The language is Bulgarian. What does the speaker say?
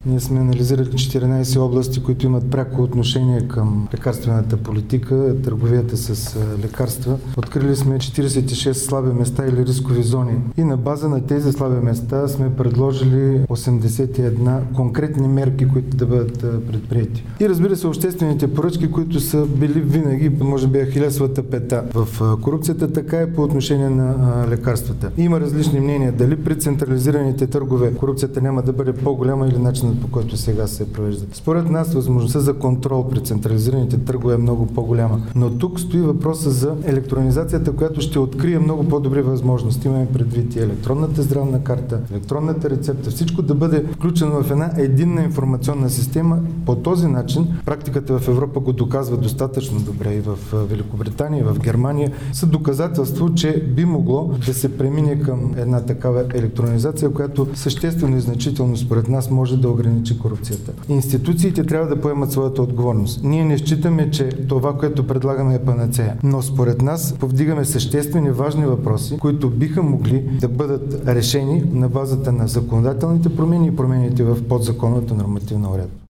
Ние сме анализирали 14 области, които имат пряко отношение към лекарствената политика, търговията с лекарства. Открили сме 46 слаби места или рискови зони. И на база на тези слаби места сме предложили 81 конкретни мерки, които да бъдат предприяти. И разбира се, обществените поръчки, които са били винаги, може би, ахилесовата пета в корупцията, така и по отношение на лекарствата. Има различни мнения дали при централизираните търгове корупцията няма да бъде по-голяма или начинът, по който сега се провежда. Според нас възможността за контрол при централизираните търгове е много по-голяма. Но тук стои въпроса за електронизацията, която ще открие много по-добри възможности. Имаме предвид и електронната здравна карта, електронната рецепта, всичко да бъде включено в една единна информационна система. По този начин практиката в Европа го доказва достатъчно добре и в Великобритания, и в Германия са доказателство, че би могло да се премине към една такава електронизация, която съществено и значително според нас може да ограничи корупцията. Институциите трябва да поемат своята отговорност. Ние не считаме, че това, което предлагаме е панацея, но според нас повдигаме съществени важни въпроси, които биха могли да бъдат решени на базата на законодателните промени и промените в подзаконовата нормативна уредба.